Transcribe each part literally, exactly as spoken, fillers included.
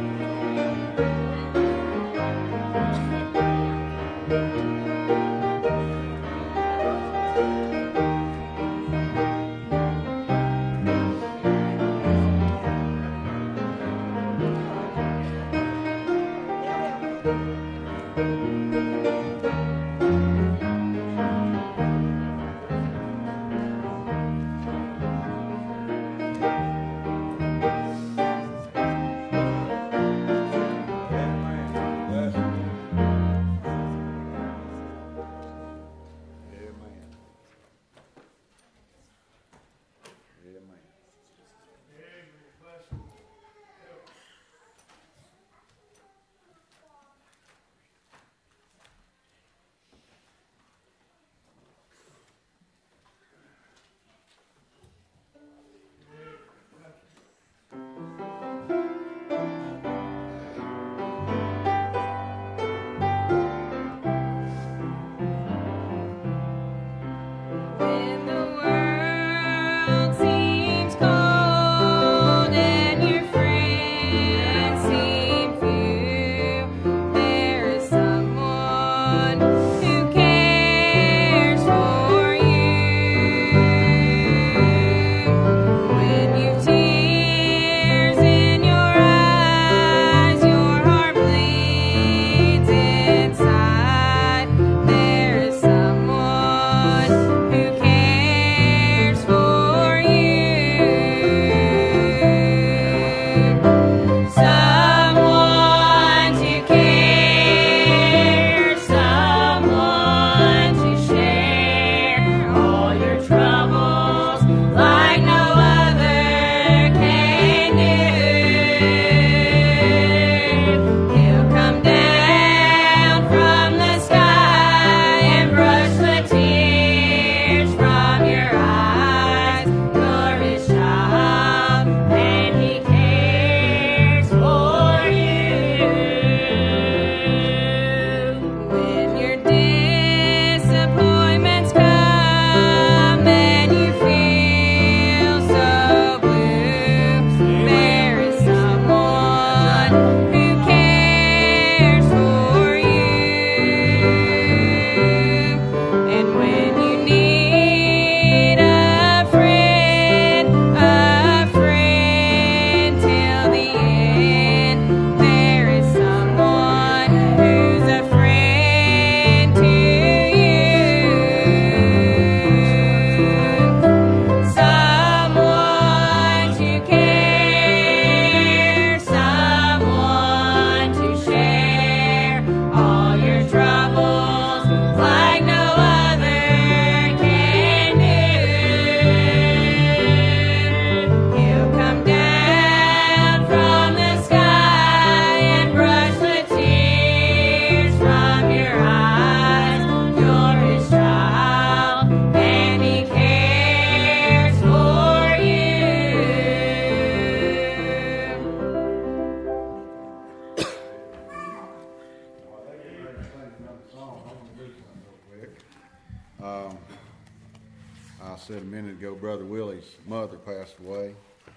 said a minute ago, Brother Willie's mother passed away.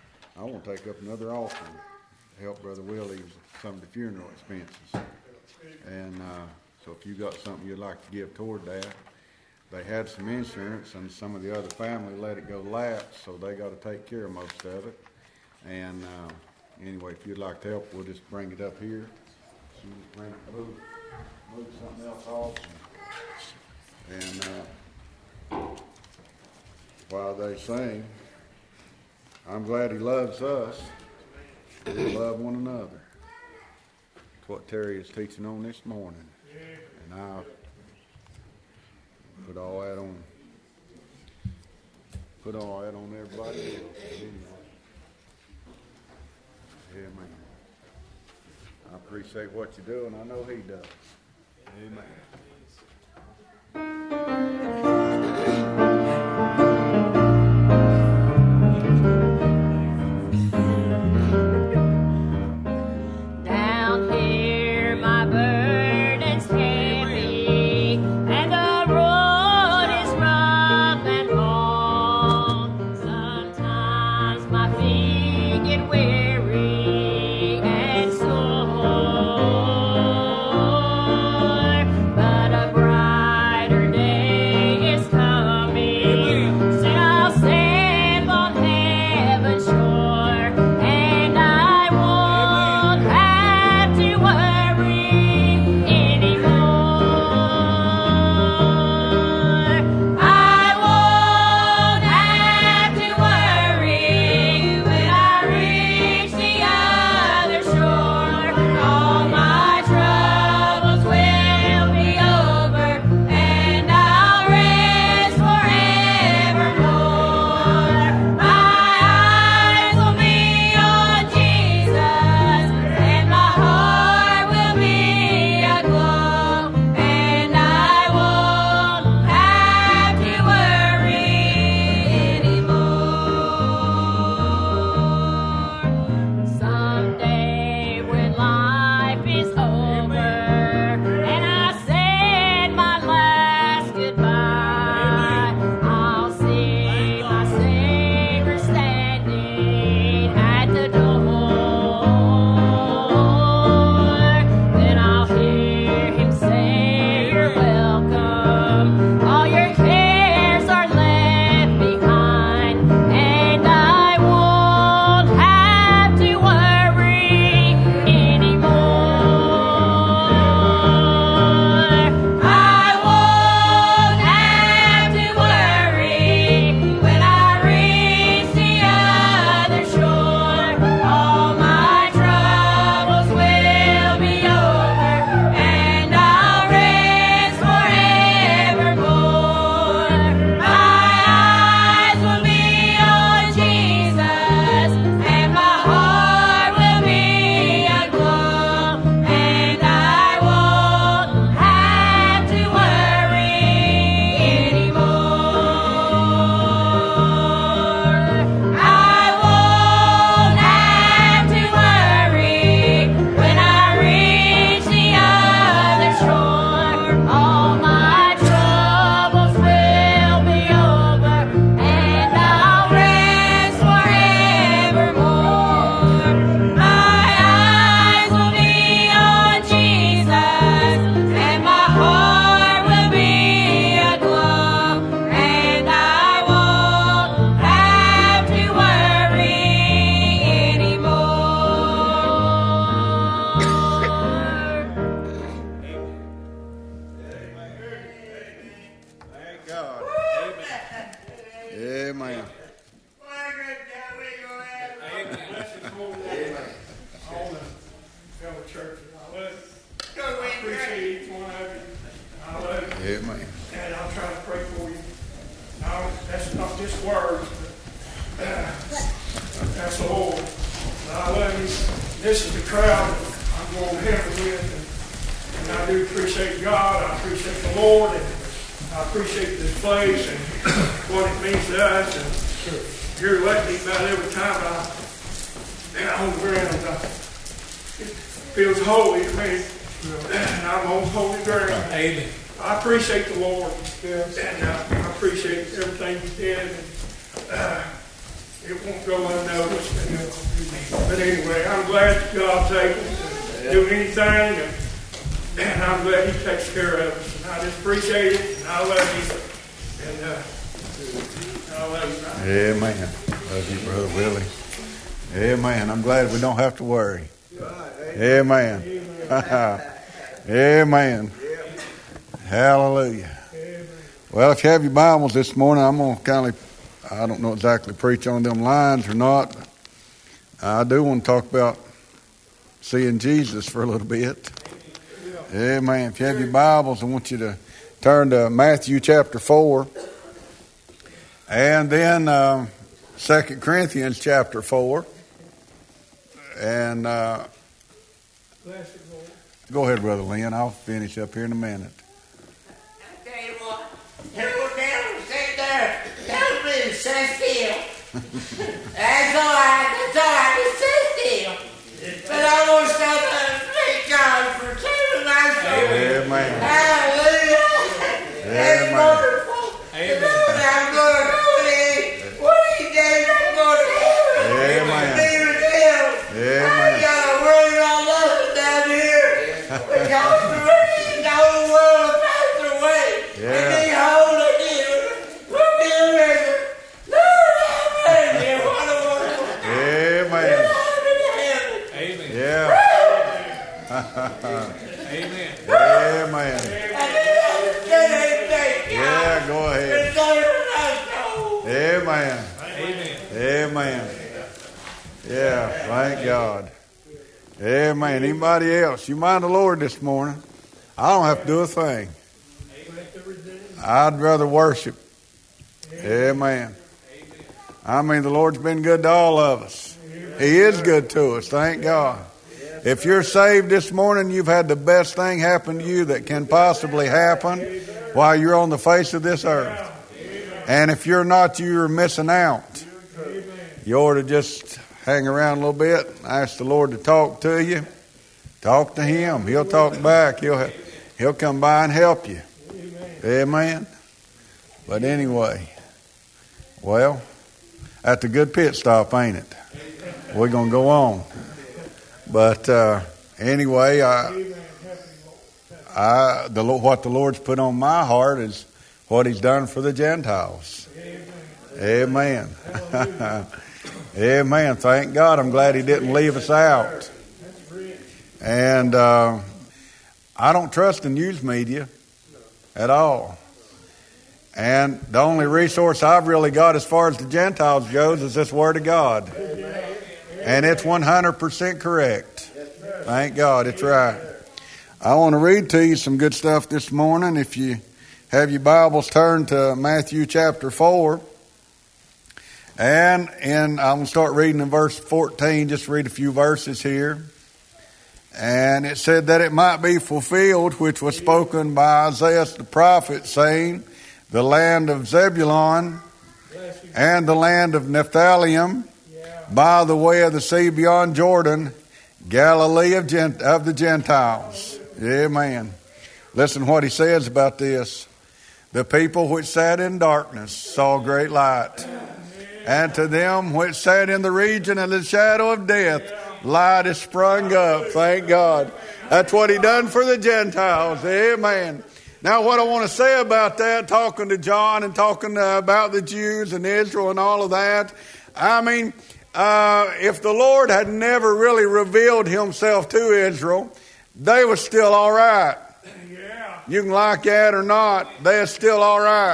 I want to take up another offering to help Brother Willie with some of the funeral expenses. And uh, so if you got something you'd like to give toward that, they had some insurance, and some of the other family let it go lapse, so they got to take care of most of it. And uh, anyway, if you'd like to help, we'll just bring it up here. So you just bring it, move, move something else off. And, and uh, while they sing, I'm glad he loves us. We love one another. That's what Terry is teaching on this morning. And I'll put all that on, put all that on everybody else. Anyway. Yeah, man. I appreciate what you do, and I know he does. Amen. My feet get weary, and so church. I love you. I appreciate each one of you. I love you. Amen. And I'll try to pray for you. Now, that's not just words, but uh, that's the Lord. But I love you. This is the crowd I'm going to heaven with. And, and I do appreciate God. I appreciate the Lord. And I appreciate this place and what it means to us. And you're lucky about every time I am on the ground. It feels holy to me. And I'm on holy ground. Amen. I appreciate the Lord. And uh, I appreciate everything He did. And, uh, it won't go unnoticed. And, but anyway, I'm glad that God's able to do anything. And, and I'm glad He takes care of us. And I just appreciate it. And I love you. And uh, I love you. Amen. Love you, Brother Willie. Amen. I'm glad we don't have to worry. Amen. Amen. Amen. Hallelujah. Well, if you have your Bibles this morning, I'm going to kind of, I don't know exactly preach on them lines or not. I do want to talk about seeing Jesus for a little bit. Amen. If you have your Bibles, I want you to turn to Matthew chapter four. And then uh, Second Corinthians chapter four. And uh, go ahead, Brother Lynn. I'll finish up here in a minute. I tell you what, you go down and sit there. Tell me to sit still. That's all right. That's all right. Just sit still. But I want to stop and thank God for saving my soul. Amen. Hallelujah. That's Amen. wonderful. Amen. Lord, I'm going to go in. What He did, I'm going to heaven. Amen. Be with Him. Amen. I got a word all over down here. Because the rain, the whole world will pass away. Yeah. And He hold again. We'll be together. Lord, have mercy. What a wonderful time. Amen. Amen. Yeah. Amen. Amen. Yeah, Yeah, go ahead. Amen. Amen. Amen. Yeah, thank God. Amen. Anybody else? You mind the Lord this morning? I don't have to do a thing. I'd rather worship. Amen. I mean, the Lord's been good to all of us. He is good to us. Thank God. If you're saved this morning, you've had the best thing happen to you that can possibly happen while you're on the face of this earth. And if you're not, you're missing out. You ought to just hang around a little bit, ask the Lord to talk to you. Talk to Him. He'll talk back. He'll He'll come by and help you. Amen. But anyway, well, that's a good pit stop, ain't it? We're going to go on. But uh, anyway, I, I, the, what the Lord's put on my heart is what He's done for the Gentiles. Amen. Amen. Thank God. I'm glad He didn't leave us out. And uh, I don't trust the news media at all. And the only resource I've really got as far as the Gentiles goes is this Word of God. And it's one hundred percent correct. Thank God, it's right. I want to read to you some good stuff this morning. If you have your Bibles, turn to Matthew chapter four. And in, I'm going to start reading in verse fourteen, just read a few verses here. And it said that it might be fulfilled, which was spoken by Isaiah the prophet, saying, the land of Zebulun and the land of Naphtali, by the way of the sea beyond Jordan, Galilee of, Gent- of the Gentiles. Amen. Listen what he says about this. The people which sat in darkness saw great light. And to them which sat in the region of the shadow of death, light is sprung up. Thank God. That's what He done for the Gentiles. Amen. Now what I want to say about that, talking to John and talking uh, about the Jews and Israel and all of that, I mean, uh, if the Lord had never really revealed Himself to Israel, they were still all right. You can like that or not, they're still all right.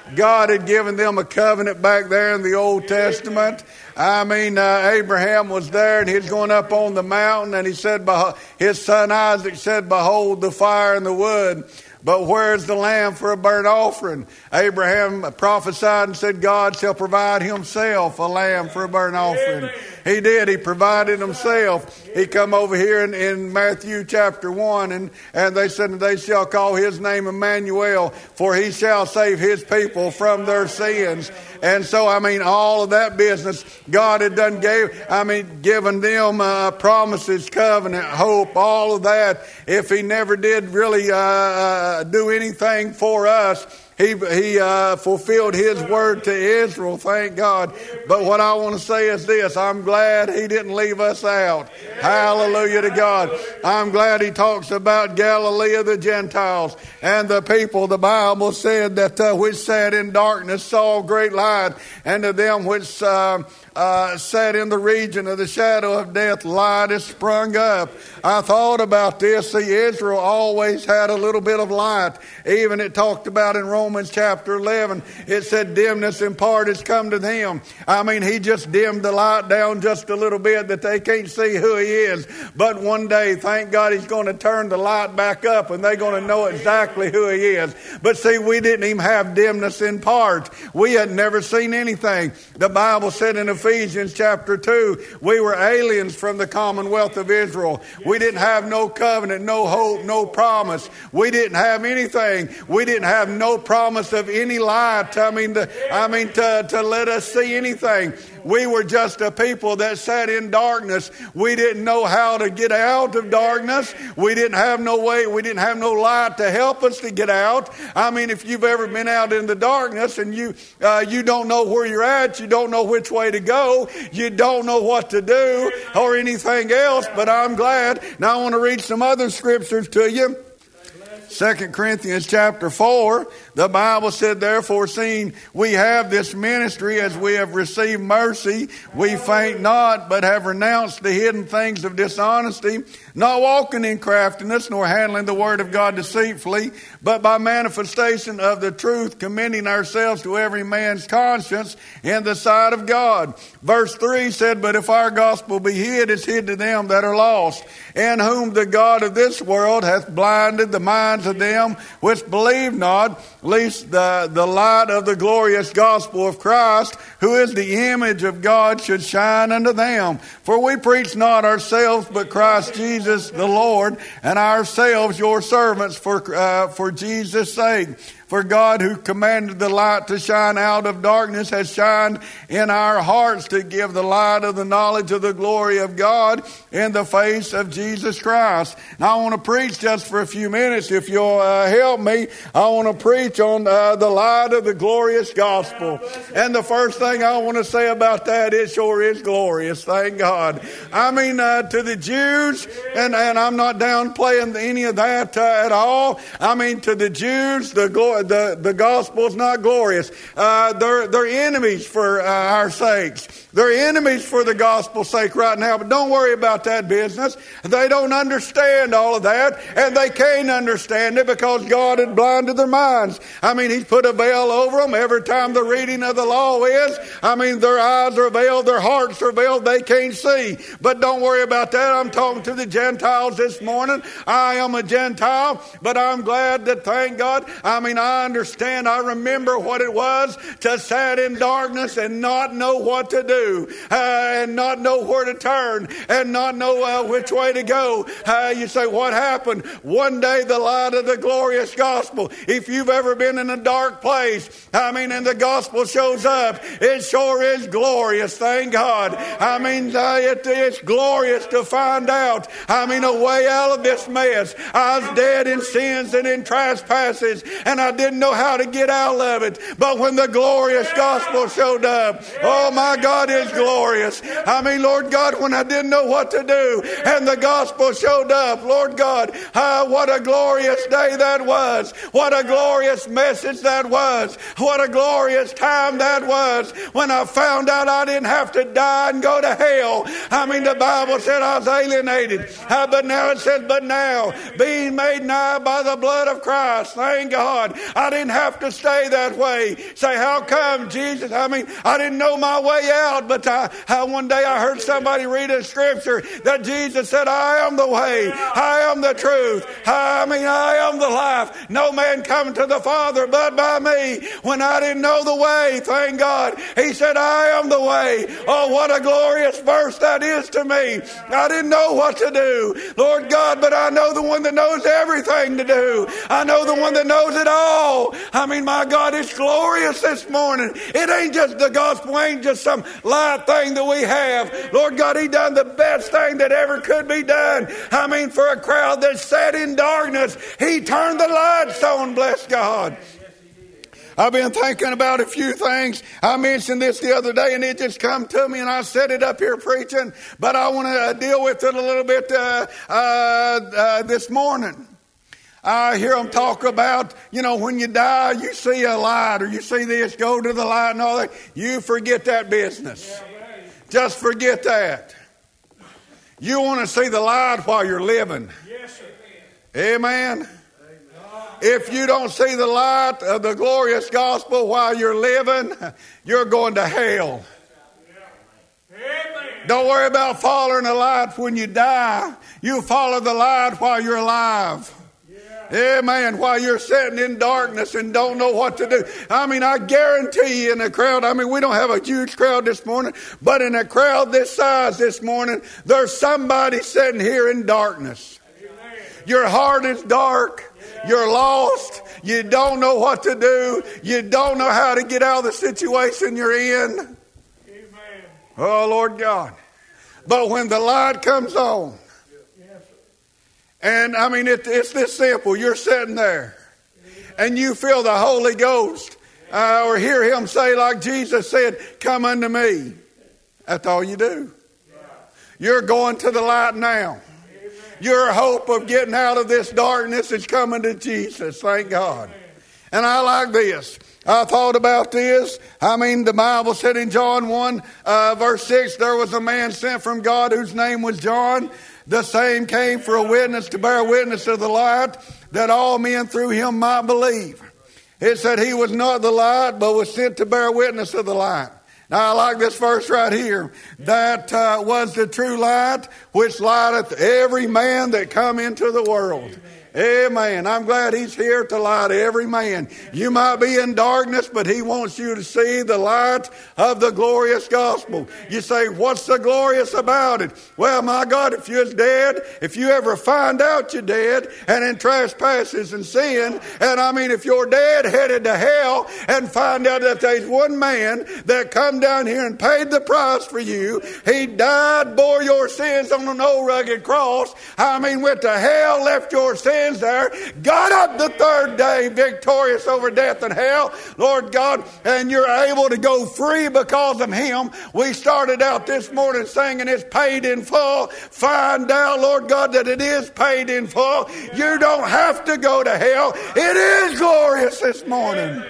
God had given them a covenant back there in the Old Testament. I mean, uh, Abraham was there and he was going up on the mountain, and he said, his son Isaac said, behold the fire and the wood, but where's the lamb for a burnt offering? Abraham prophesied and said, God shall provide himself a lamb for a burnt offering. He did. He provided himself. He come over here in, in Matthew chapter one, and, and they said, they shall call his name Emmanuel, for he shall save his people from their sins. And so, I mean, all of that business, God had done gave, I mean, given them uh, promises, covenant, hope, all of that. If he never did really uh, uh, do anything for us, He he uh, fulfilled his word to Israel, thank God. But what I want to say is this: I'm glad he didn't leave us out. Hallelujah to God. I'm glad he talks about Galilee of the Gentiles and the people. The Bible said that uh, which sat in darkness saw great light, and to them which uh, uh, sat in the region of the shadow of death, light is sprung up. I thought about this. See, Israel always had a little bit of light. Even it talked about in Romans Romans chapter eleven, it said dimness in part has come to them. I mean, he just dimmed the light down just a little bit that they can't see who he is. But one day, thank God, he's going to turn the light back up and they're going to know exactly who he is. But see, we didn't even have dimness in part. We had never seen anything. The Bible said in Ephesians chapter two, we were aliens from the commonwealth of Israel. We didn't have no covenant, no hope, no promise. We didn't have anything. We didn't have no promise of any light. I mean, to, I mean to, to let us see anything. We were just a people that sat in darkness. We didn't know how to get out of darkness. We didn't have no way. We didn't have no light to help us to get out. I mean, if you've ever been out in the darkness and you uh, you don't know where you're at, you don't know which way to go, you don't know what to do or anything else. But I'm glad. Now I want to read some other scriptures to you. Second Corinthians chapter four, the Bible said, therefore, seeing we have this ministry, as we have received mercy, we faint not, but have renounced the hidden things of dishonesty, not walking in craftiness, nor handling the word of God deceitfully, but by manifestation of the truth, commending ourselves to every man's conscience in the sight of God. Verse three said, but if our gospel be hid, it's hid to them that are lost, in whom the God of this world hath blinded the minds of them which believe not, lest the, the light of the glorious gospel of Christ, who is the image of God, should shine unto them. For we preach not ourselves, but Christ Jesus the Lord, and ourselves your servants for uh, for Jesus' sake. For God, who commanded the light to shine out of darkness, has shined in our hearts to give the light of the knowledge of the glory of God in the face of Jesus Christ. Now I want to preach just for a few minutes. If you'll uh, help me, I want to preach on uh, the light of the glorious gospel. And the first thing I want to say about that, it sure is glorious. Thank God. I mean, uh, to the Jews, and, and I'm not downplaying any of that uh, at all. I mean, to the Jews, the glory. The, the gospel is not glorious. Uh, they're, they're enemies for uh, our sakes. They're enemies for the gospel's sake right now. But don't worry about that business. They don't understand all of that. And they can't understand it because God had blinded their minds. I mean, He's put a veil over them every time the reading of the law is. I mean, their eyes are veiled. Their hearts are veiled. They can't see. But don't worry about that. I'm talking to the Gentiles this morning. I am a Gentile. But I'm glad that, thank God, I mean, I I understand. I remember what it was to sit in darkness and not know what to do, uh, and not know where to turn, and not know uh, which way to go. Uh, you say, what happened? One day, the light of the glorious gospel. If you've ever been in a dark place, I mean, and the gospel shows up, it sure is glorious. Thank God. I mean, uh, it, it's glorious to find out, I mean, a way out of this mess. I was dead in sins and in trespasses, and I didn't know how to get out of it. But when the glorious gospel showed up, oh my God, it's glorious. I mean, Lord God, when I didn't know what to do and the gospel showed up, Lord God, uh, what a glorious day that was. What a glorious message that was. What a glorious time that was when I found out I didn't have to die and go to hell. I mean, the Bible said I was alienated, uh, but now it says, but now being made nigh by the blood of Christ, thank God, I didn't have to stay that way. Say, how come, Jesus? I mean, I didn't know my way out, but I, I, one day I heard somebody read a scripture that Jesus said, I am the way, I am the truth, I mean, I am the life. No man come to the Father but by me. When I didn't know the way, thank God, He said, I am the way. Oh, what a glorious verse that is to me. I didn't know what to do, Lord God, but I know the one that knows everything to do. I know the one that knows it all. I mean, my God, it's glorious this morning. It ain't just the gospel, ain't just some light thing that we have. Lord God, He done the best thing that ever could be done. I mean, for a crowd that sat in darkness, He turned the lights on, bless God. I've been thinking about a few things. I mentioned this the other day and it just come to me and I set it up here preaching, but I want to uh, deal with it a little bit uh, uh, uh, this morning. I hear them talk about, you know, when you die, you see a light or you see this, go to the light and all that. You forget that business. Just forget that. You want to see the light while you're living. Amen. If you don't see the light of the glorious gospel while you're living, you're going to hell. Don't worry about following the light when you die. You follow the light while you're alive. Amen. While you're sitting in darkness and don't know what to do. I mean, I guarantee you in a crowd, I mean, we don't have a huge crowd this morning, but in a crowd this size this morning, there's somebody sitting here in darkness. Your heart is dark. You're lost. You don't know what to do. You don't know how to get out of the situation you're in. Amen. Oh, Lord God. But when the light comes on, and I mean, it, it's this simple. You're sitting there, and you feel the Holy Ghost, uh, or hear Him say like Jesus said, come unto me. That's all you do. You're going to the light now. Your hope of getting out of this darkness is coming to Jesus. Thank God. And I like this. I thought about this. I mean, the Bible said in John one, uh, verse six, there was a man sent from God whose name was John. The same came for a witness to bear witness of the light, that all men through him might believe. It said he was not the light, but was sent to bear witness of the light. Now I like this verse right here. That uh, was the true light, which lighteth every man that come into the world. Amen. I'm glad He's here to light every man. You might be in darkness, but He wants you to see the light of the glorious gospel. You say, what's so glorious about it? Well, my God, if you're dead, if you ever find out you're dead and in trespasses and sin, and I mean, if you're dead, headed to hell, and find out that there's one man that come down here and paid the price for you. He died, bore your sins on an old rugged cross. I mean, went to hell, left your sins there, got up the third day victorious over death and hell, Lord God, and you're able to go free because of Him. We started out this morning singing it's paid in full. Find out, Lord God, that it is paid in full. You don't have to go to hell. It is glorious this morning.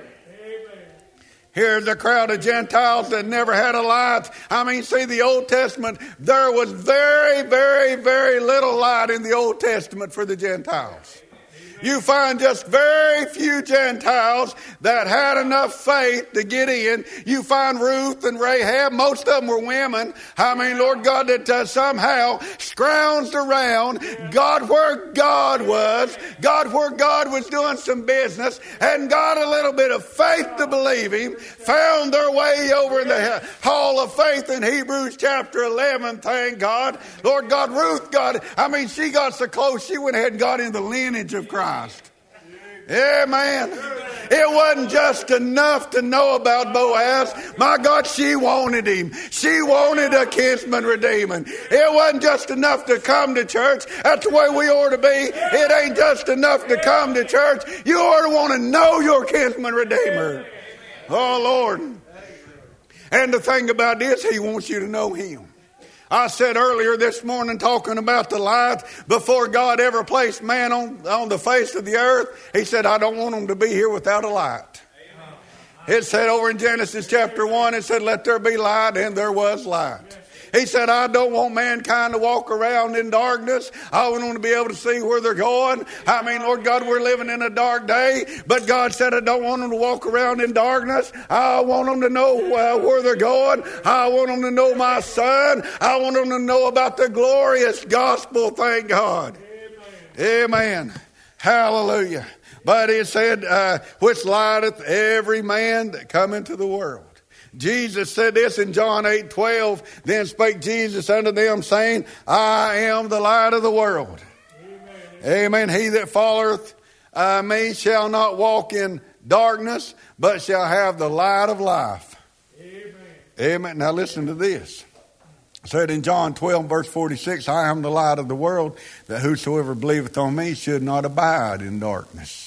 Here's a crowd of Gentiles that never had a light. I mean, see, the Old Testament, there was very, very, very little light in the Old Testament for the Gentiles. You find just very few Gentiles that had enough faith to get in. You find Ruth and Rahab. Most of them were women. I mean, Lord God, that uh, somehow scrounged around, got where God was, got where God was doing some business, and got a little bit of faith to believe Him, found their way over in the hall of faith in Hebrews chapter eleven, thank God. Lord God, Ruth got, I mean, she got so close, she went ahead and got in the lineage of Christ. Amen. It wasn't just enough to know about Boaz. My God, she wanted him. She wanted a kinsman redeeming. It wasn't just enough to come to church. That's the way we ought to be. It ain't just enough to come to church. You ought to want to know your kinsman redeemer. Oh, Lord. And the thing about this, He wants you to know Him. I said earlier this morning, talking about the light, before God ever placed man on, on the face of the earth, He said, I don't want them to be here without a light. It said over in Genesis chapter one, it said, let there be light, and there was light. He said, I don't want mankind to walk around in darkness. I want them to be able to see where they're going. I mean, Lord God, we're living in a dark day, but God said, I don't want them to walk around in darkness. I want them to know uh, where they're going. I want them to know my Son. I want them to know about the glorious gospel. Thank God. Amen. Amen. Hallelujah. But it said, uh, which lighteth every man that come into the world. Jesus said this in John eight twelve. Then spake Jesus unto them, saying, I am the light of the world. Amen. Amen. He that followeth uh, me shall not walk in darkness, but shall have the light of life. Amen. Amen. Now listen to this. It said in John twelve, verse forty-six, I am the light of the world, that whosoever believeth on me should not abide in darkness.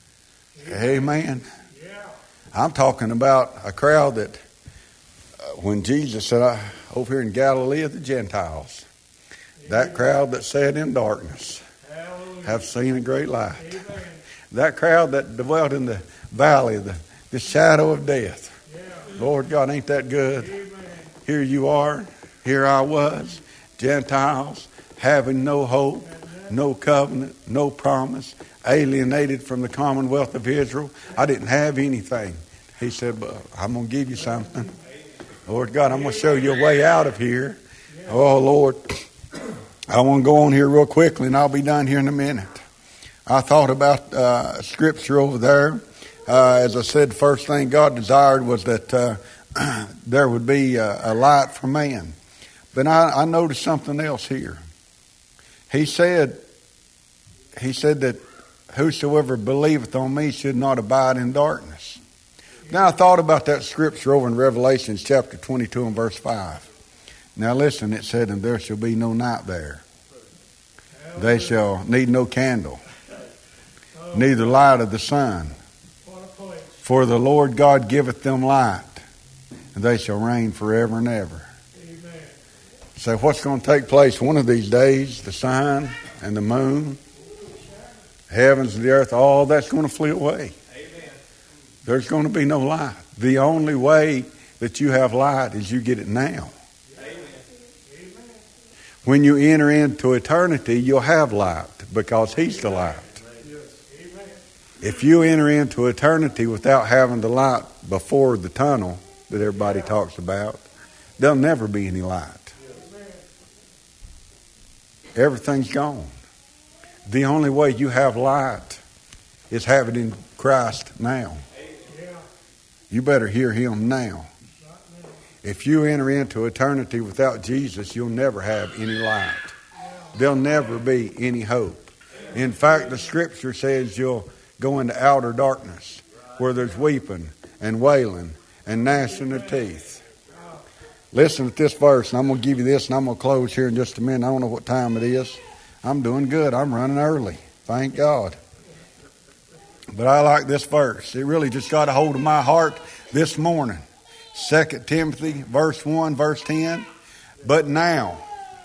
Amen. Yeah. I'm talking about a crowd that uh, when Jesus said, I, over here in Galilee of the Gentiles, Amen. That crowd that sat in darkness Hallelujah. Have seen a great light. Amen. That crowd that dwelt in the valley, the, the shadow of death. Yeah. Lord God, ain't that good? Amen. Here you are, here I was, Gentiles, having no hope, no covenant, no promise, alienated from the commonwealth of Israel. I didn't have anything. He said, but I'm going to give you something. Lord God, I'm going to show you a way out of here. Oh, Lord, I want to go on here real quickly, and I'll be done here in a minute. I thought about uh, scripture over there. Uh, as I said, the first thing God desired was that uh, there would be a, a light for man. But I, I noticed something else here. He said, he said that whosoever believeth on me should not abide in darkness. Now I thought about that scripture over in Revelation chapter twenty-two and verse five. Now listen, it said, and there shall be no night there. They shall need no candle, neither light of the sun. For the Lord God giveth them light, and they shall reign forever and ever. So what's going to take place one of these days? The sun and the moon, heavens and the earth, all that's going to flee away. Amen. There's going to be no light. The only way that you have light is you get it now. Amen. When you enter into eternity, you'll have light because He's the light. Amen. If you enter into eternity without having the light before the tunnel that everybody talks about, there'll never be any light. Everything's gone. The only way you have light is have it in Christ now. You better hear Him now. If you enter into eternity without Jesus, you'll never have any light. There'll never be any hope. In fact, the Scripture says you'll go into outer darkness where there's weeping and wailing and gnashing of teeth. Listen to this verse, and I'm going to give you this, and I'm going to close here in just a minute. I don't know what time it is. I'm doing good. I'm running early. Thank God. But I like this verse. It really just got a hold of my heart this morning. Second Timothy, verse one, verse ten. But now,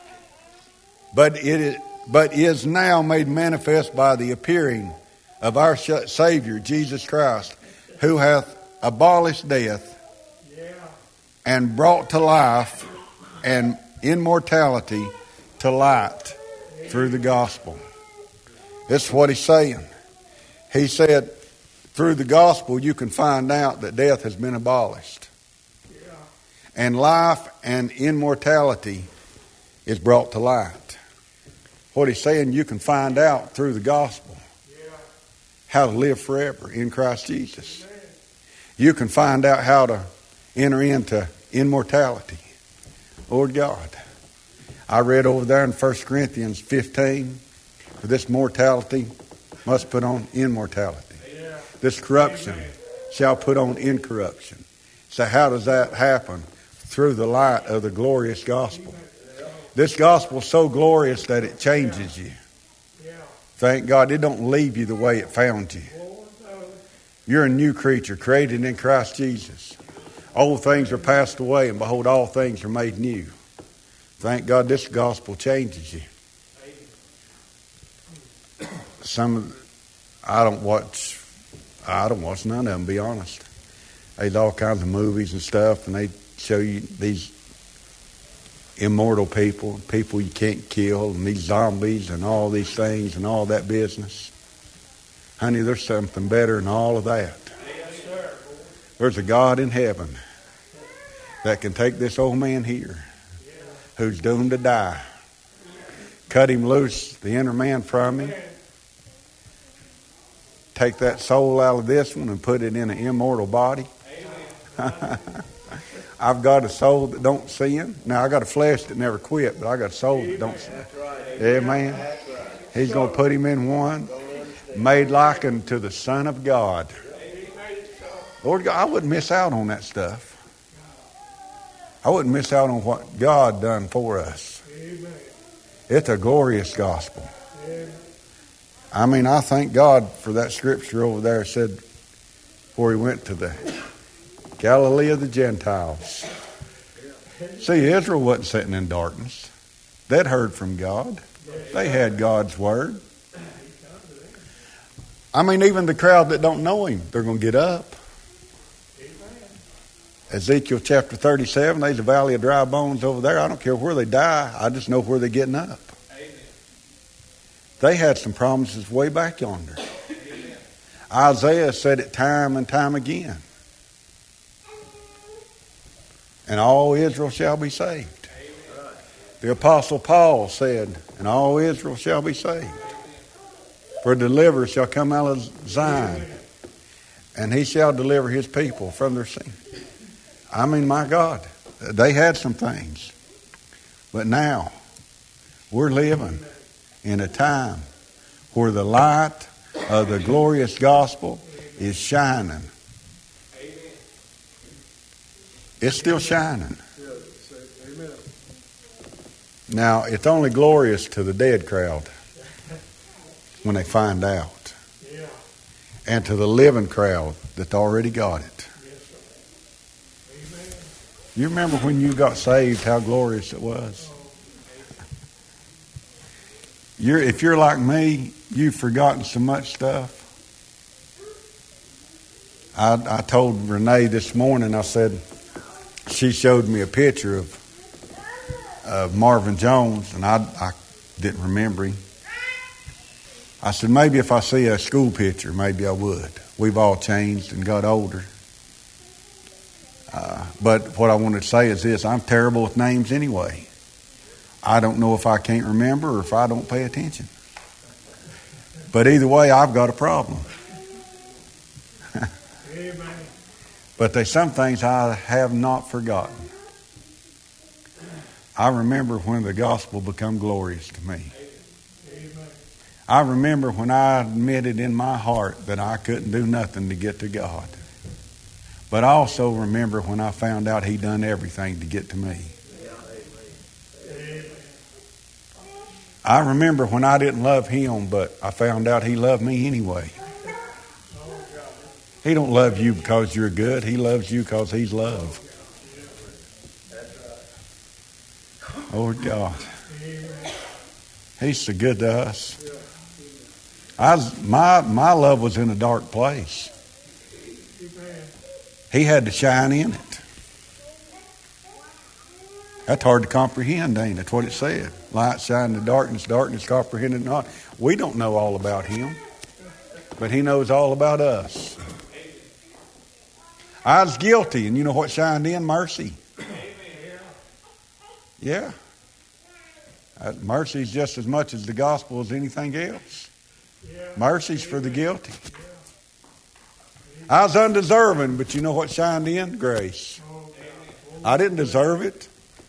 but it is, but is now made manifest by the appearing of our Savior, Jesus Christ, who hath abolished death, and brought to life and immortality to light through the gospel. This is what he's saying. He said, through the gospel you can find out that death has been abolished. And life and immortality is brought to light. What he's saying, you can find out through the gospel how to live forever in Christ Jesus. You can find out how to enter into immortality. Lord God, I read over there in First Corinthians fifteen, for this mortality must put on immortality. Yeah. This corruption Amen. Shall put on incorruption. So how does that happen? Through the light of the glorious gospel. This gospel is so glorious that it changes you. Thank God it don't leave you the way it found you. You're a new creature created in Christ Jesus. Old things are passed away, and behold, all things are made new. Thank God this gospel changes you. Some of, I don't watch, I don't watch none of them, to be honest. There's all kinds of movies and stuff, and they show you these immortal people, people you can't kill, and these zombies and all these things and all that business. Honey, there's something better than all of that. There's a God in heaven that can take this old man here who's doomed to die, cut him loose, the inner man from him, take that soul out of this one and put it in an immortal body. I've got a soul that don't sin. Now, I got a flesh that never quit, but I got a soul that don't sin. Amen. He's going to put him in one, made like unto the Son of God. Lord God, I wouldn't miss out on that stuff. I wouldn't miss out on what God done for us. It's a glorious gospel. I mean, I thank God for that scripture over there said before he went to the Galilee of the Gentiles. See, Israel wasn't sitting in darkness. They'd heard from God. They had God's word. I mean, even the crowd that don't know him, they're going to get up. Ezekiel chapter thirty-seven, there's a valley of dry bones over there. I don't care where they die. I just know where they're getting up. Amen. They had some promises way back yonder. Amen. Isaiah said it time and time again. And all Israel shall be saved. Amen. The Apostle Paul said, and all Israel shall be saved. For a deliverer shall come out of Zion, and he shall deliver his people from their sin. I mean, my God, they had some things. But now, we're living in a time where the light of the glorious gospel is shining. It's still shining. Now, it's only glorious to the dead crowd when they find out. And to the living crowd that's already got it. You remember when you got saved, how glorious it was? You're, if you're like me, you've forgotten so much stuff. I, I told Renee this morning, I said, she showed me a picture of, of Marvin Jones, and I, I didn't remember him. I said, maybe if I see a school picture, maybe I would. We've all changed and got older. Uh, but what I wanted to say is this, I'm terrible with names anyway. I don't know if I can't remember or if I don't pay attention. But either way, I've got a problem. But there's some things I have not forgotten. I remember when the gospel became glorious to me. I remember when I admitted in my heart that I couldn't do nothing to get to God. But I also remember when I found out he done everything to get to me. I remember when I didn't love him, but I found out he loved me anyway. He don't love you because you're good. He loves you because he's love. Oh, God. He's so good to us. I was, my, my love was in a dark place. He had to shine in it. That's hard to comprehend, ain't it? That's what it said. Light shine in the darkness, darkness comprehended not. We don't know all about him, but he knows all about us. I was guilty, and you know what shined in? Mercy. Yeah. Uh, mercy is just as much as the gospel as anything else. Mercy's for the guilty. I was undeserving, but you know what shined in? Grace. I didn't deserve it,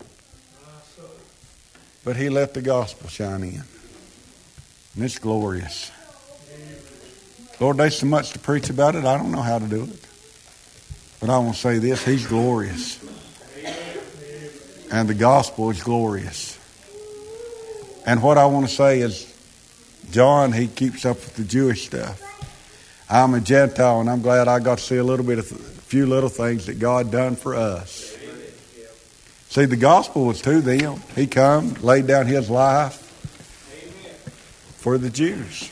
but he let the gospel shine in. And it's glorious. Lord, there's so much to preach about it, I don't know how to do it. But I want to say this, he's glorious. And the gospel is glorious. And what I want to say is, John, he keeps up with the Jewish stuff. I'm a Gentile, and I'm glad I got to see a little bit of, a few little things that God done for us. See, the gospel was to them. He come, laid down his life for the Jews.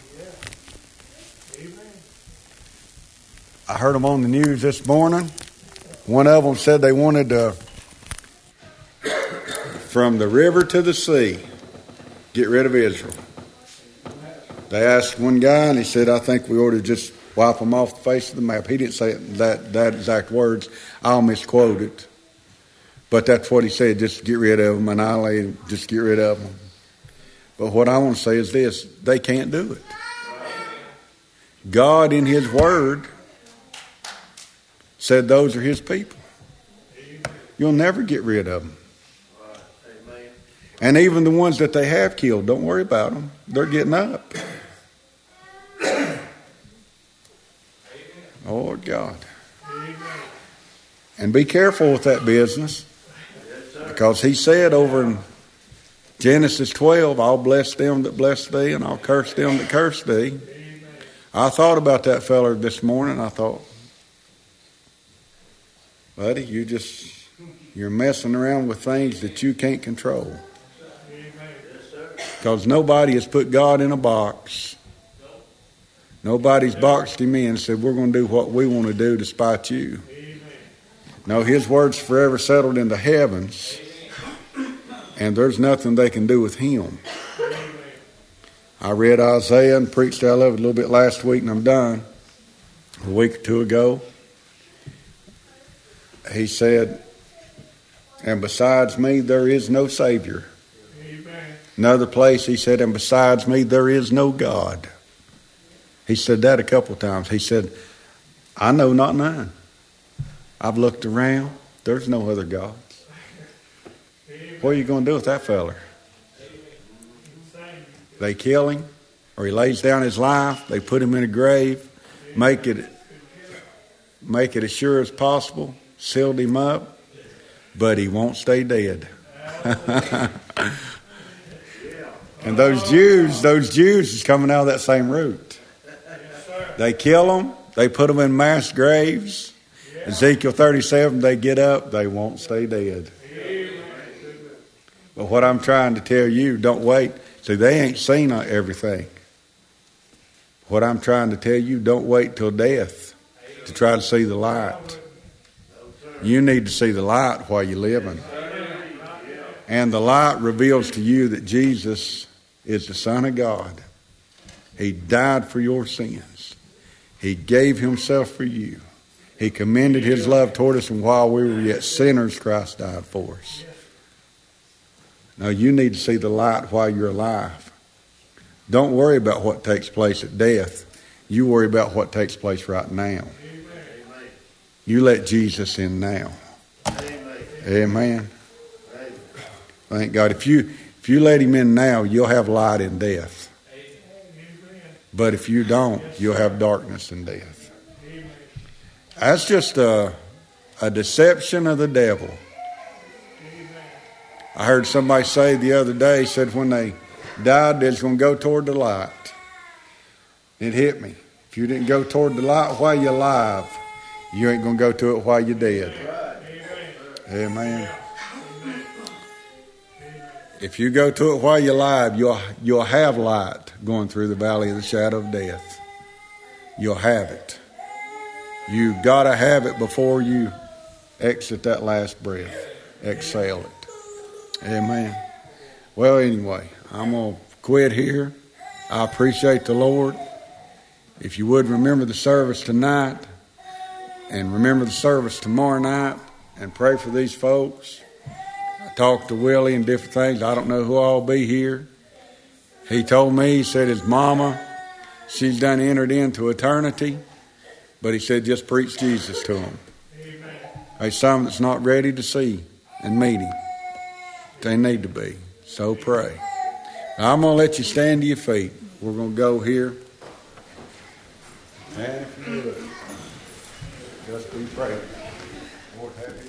I heard them on the news this morning. One of them said they wanted to from the river to the sea, get rid of Israel. They asked one guy, and he said, I think we ought to just wipe them off the face of the map. He didn't say it that, that exact words. I'll misquote it. But that's what he said, just get rid of them, annihilate them, just get rid of them. But what I want to say is this, they can't do it. God in his word said those are his people. You'll never get rid of them. And even the ones that they have killed, don't worry about them. They're getting up. Oh, God. And be careful with that business. Because he said over in Genesis twelve, I'll bless them that bless thee, and I'll curse them that curse thee. I thought about that feller this morning. I thought, buddy, you just, you're messing around with things that you can't control. Because nobody has put God in a box. Nobody's boxed him in and said, we're going to do what we want to do despite you. No, his word's forever settled in the heavens. And there's nothing they can do with him. I read Isaiah and preached out of it a little bit last week, and I'm done. A week or two ago, he said, and besides me, there is no Savior. Amen. Another place, he said, and besides me, there is no God. He said that a couple times. He said, I know not none. I've looked around. There's no other gods. What are you going to do with that feller? They kill him, or he lays down his life. They put him in a grave, make it, make it as sure as possible, sealed him up, but he won't stay dead. And those Jews, those Jews is coming out of that same route. They kill them. They put them in mass graves. Ezekiel thirty-seven, they get up. They won't stay dead. But what I'm trying to tell you, don't wait. See, they ain't seen everything. What I'm trying to tell you, don't wait till death to try to see the light. You need to see the light while you're living. And the light reveals to you that Jesus is the Son of God. He died for your sins. He gave himself for you. He commended his love toward us, and while we were yet sinners, Christ died for us. Now, you need to see the light while you're alive. Don't worry about what takes place at death. You worry about what takes place right now. You let Jesus in now. Amen. Thank God. If you if you let him in now, you'll have light in death. But if you don't, you'll have darkness in death. That's just a, a deception of the devil. I heard somebody say the other day, said when they died, they was going to go toward the light. It hit me. If you didn't go toward the light while you're alive, you ain't going to go to it while you're dead. Amen. If you go to it while you're alive, you'll, you'll have light going through the valley of the shadow of death. You'll have it. You got to have it before you exit that last breath. Exhale it. Amen. Well, anyway, I'm going to quit here. I appreciate the Lord. If you would remember the service tonight and remember the service tomorrow night and pray for these folks. I talked to Willie and different things. I don't know who all will be here. He told me, he said his mama, she's done entered into eternity, but he said just preach Jesus to them. There's some that's not ready to see and meet him. They need to be. So pray. Now, I'm going to let you stand to your feet. We're going to go here. And if you would, just be praying. Lord, have